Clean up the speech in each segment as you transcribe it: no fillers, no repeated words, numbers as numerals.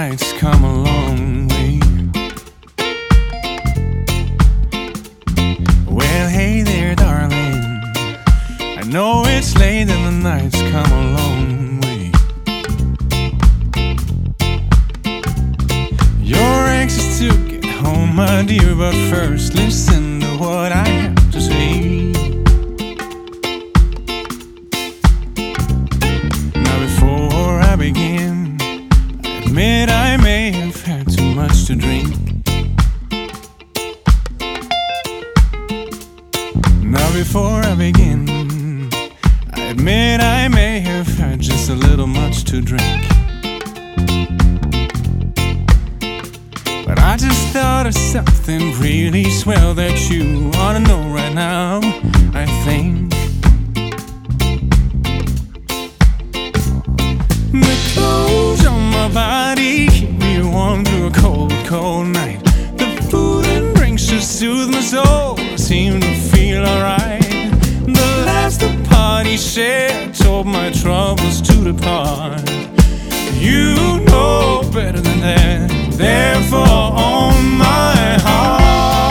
night's come a long way. Well, hey there, darling, I know it's late and the night's come a long way. You're anxious to get home, my dear, but first listen to what I have to say. Now before I begin, I admit I may have had too much to drink. Now before I begin, I admit I may have had just a little much to drink. But I just thought of something really swell that you ought to know right now, I think. The clothes on my body keep me warm through a cold, cold night. The food and drinks just soothe my soul, I seem to feel alright. The last the party shared told my troubles to depart. You know better than that, therefore on my heart.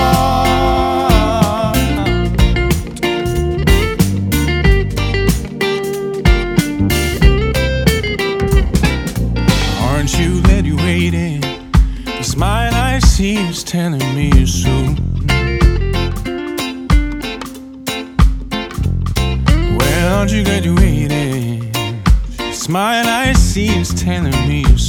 Aren't you glad you waited? The smile I see is telling me you're so. Well, aren't you glad you waited? The smile I see is telling me you're